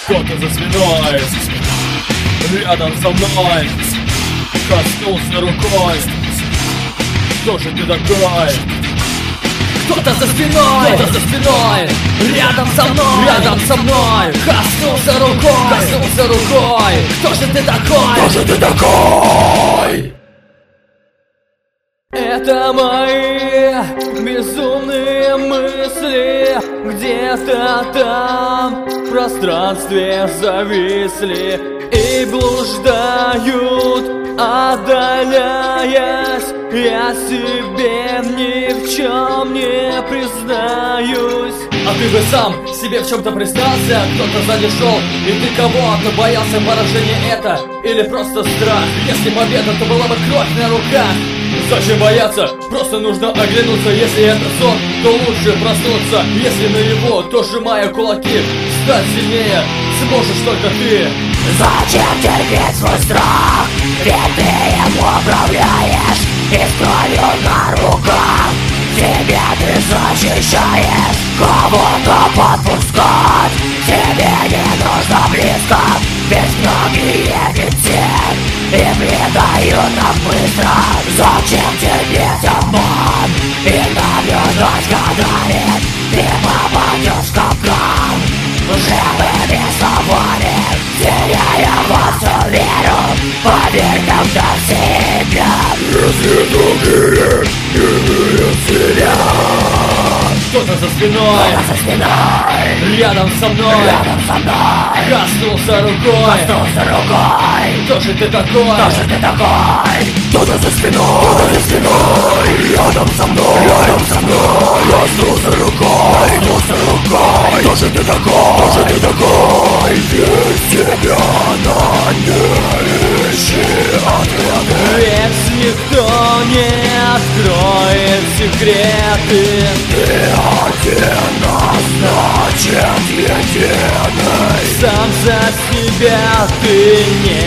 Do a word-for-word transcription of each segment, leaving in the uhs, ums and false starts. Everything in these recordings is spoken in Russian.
Кто-то за спиной, рядом со мной, коснулся рукой. Кто же ты такой? Кто-то за спиной, кто-то за спиной, рядом со мной, рядом со мной, коснулся рукой, коснулся рукой. Кто же ты такой? Кто же ты такой? Это мои безумные мысли, где-то там в пространстве зависли и блуждают, отдаляясь. Я себе ни в чем не признаюсь. А ты бы сам себе в чем-то признался? Кто-то сзади шел, и ты кого-то боялся. Поражение это или просто страх? Если победа, то была бы кровь на руках. Зачем бояться? Просто нужно оглянуться. Если это сон, то лучше проснуться. Если наяву, то сжимая кулаки, стать сильнее сможешь только ты. Зачем терпеть свой страх? Ведь ты ему управляешь. И с кровью на руках тебя ты защищаешь. Кого-то подпускать тебе не нужно близко, ведь многие летят и предают нам быстро. Зачем терпеть обман и наблюдать годами? Ты попадешь в капкан живыми словами, теряя во всю веру. Поверь, когда в себя, если другие не верят в себя. Кто-то за спиной, Кто-то за спиной, рядом со мной, рядом со мной, коснулся рукой, коснулся рукой. Кто же ты такой? Кто же ты такой? Кто-то за спиной, кто-то за спиной, рядом со мной, рядом со мной, коснулся рукой, коснулся рукой. Кто же ты такой? Кто же ты такой? Без тебя она не ищет ответы. Ведь никто не откроет секреты. Ты один, а значит единый. Сам за себя ты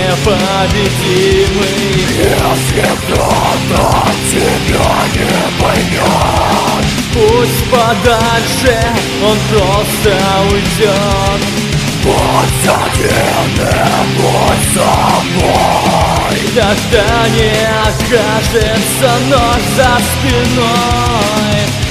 непобедимый. Если кто-то тебя не поймет, пусть подальше он просто уйдет. будь один и будь собой. Тогда не окажется нож за спиной.